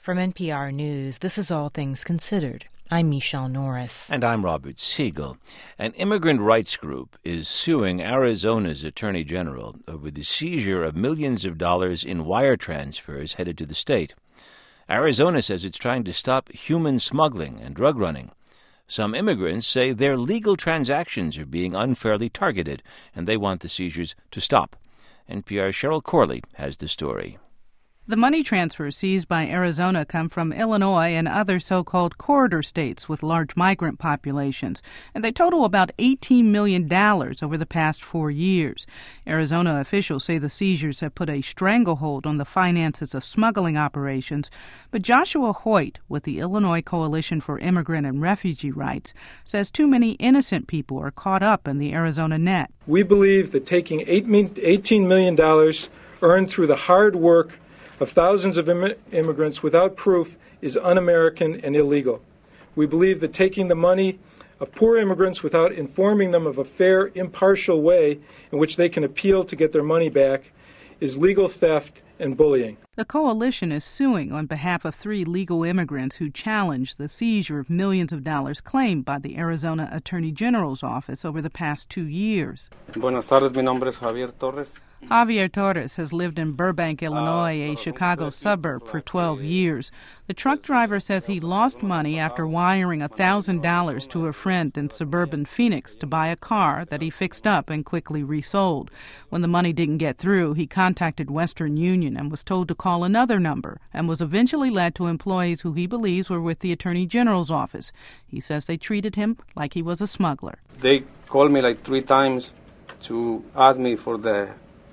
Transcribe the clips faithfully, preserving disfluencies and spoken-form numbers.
From N P R News, this is All Things Considered. I'm Michelle Norris. And I'm Robert Siegel. An immigrant rights group is suing Arizona's Attorney General over the seizure of millions of dollars in wire transfers headed to the state. Arizona says it's trying to stop human smuggling and drug running. Some immigrants say their legal transactions are being unfairly targeted, and they want the seizures to stop. N P R's Cheryl Corley has the story. The money transfers seized by Arizona come from Illinois and other so-called corridor states with large migrant populations, and they total about eighteen million dollars over the past four years. Arizona officials say the seizures have put a stranglehold on the finances of smuggling operations, but Joshua Hoyt with the Illinois Coalition for Immigrant and Refugee Rights says too many innocent people are caught up in the Arizona net. We believe that taking eighteen million dollars earned through the hard work of thousands of Im- immigrants without proof is un-American and illegal. We believe that taking the money of poor immigrants without informing them of a fair, impartial way in which they can appeal to get their money back is legal theft and bullying. The coalition is suing on behalf of three legal immigrants who challenged the seizure of millions of dollars claimed by the Arizona Attorney General's office over the past two years. Buenas tardes, mi nombre es Javier Torres. Javier Torres has lived in Burbank, Illinois, a Chicago suburb, for twelve years. The truck driver says he lost money after wiring one thousand dollars to a friend in suburban Phoenix to buy a car that he fixed up and quickly resold. When the money didn't get through, he contacted Western Union and was told to call another number and was eventually led to employees who he believes were with the Attorney General's office. He says they treated him like he was a smuggler. They called me like three times to ask me for the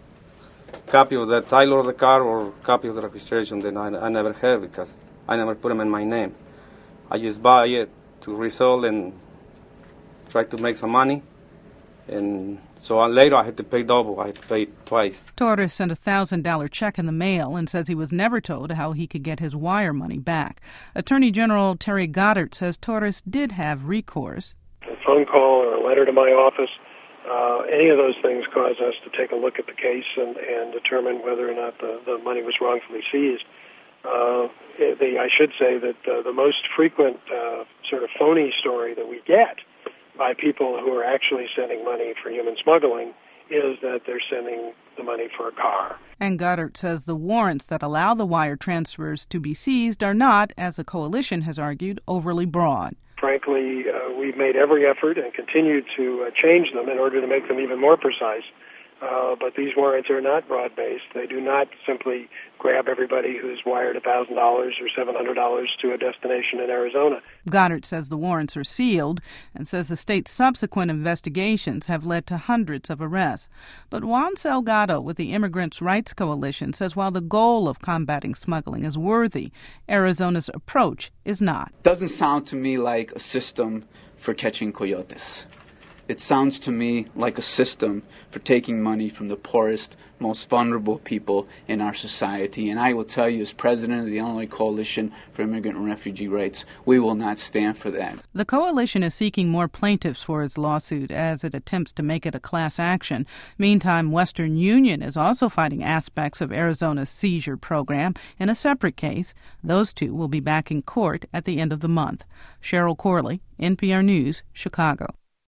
copy of the title of the car or copy of the registration. Then I, I never have because I never put them in my name. I just buy it to resell and try to make some money. And so later I had to pay double. I had to pay twice. Torres sent a one thousand dollars check in the mail and says he was never told how he could get his wire money back. Attorney General Terry Goddard says Torres did have recourse. A phone call or a letter to my office, uh, any of those things cause us to take a look at the case and, and determine whether or not the, the money was wrongfully seized. Uh, the, I should say that uh, the most frequent uh, sort of phony story that we get by people who are actually sending money for human smuggling is that they're sending the money for a car. And Goddard says the warrants that allow the wire transfers to be seized are not, as the coalition has argued, overly broad. Frankly, uh, we've made every effort and continue to uh, change them in order to make them even more precise. Uh, but these warrants are not broad-based. They do not simply grab everybody who's wired one thousand dollars or seven hundred dollars to a destination in Arizona. Goddard says the warrants are sealed and says the state's subsequent investigations have led to hundreds of arrests. But Juan Salgado with the Immigrants' Rights Coalition says while the goal of combating smuggling is worthy, Arizona's approach is not. Doesn't sound to me like a system for catching coyotes. It sounds to me like a system for taking money from the poorest, most vulnerable people in our society. And I will tell you, as president of the Illinois Coalition for Immigrant and Refugee Rights, we will not stand for that. The coalition is seeking more plaintiffs for its lawsuit as it attempts to make it a class action. Meantime, Western Union is also fighting aspects of Arizona's seizure program in a separate case. Those two will be back in court at the end of the month. Cheryl Corley, N P R News, Chicago.